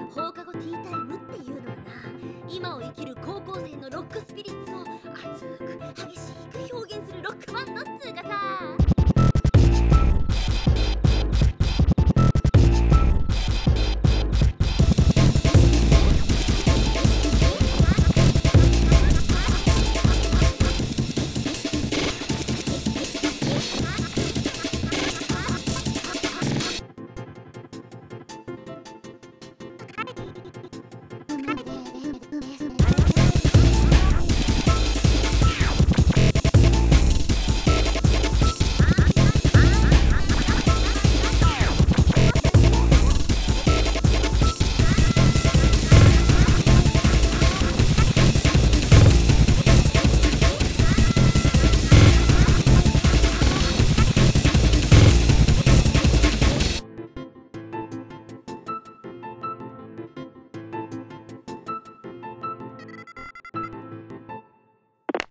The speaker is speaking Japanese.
放課後ティータイムっていうのはな、今を生きる高校生のロックスピリッツを熱く激しく表現するロックバンドっつうかさ。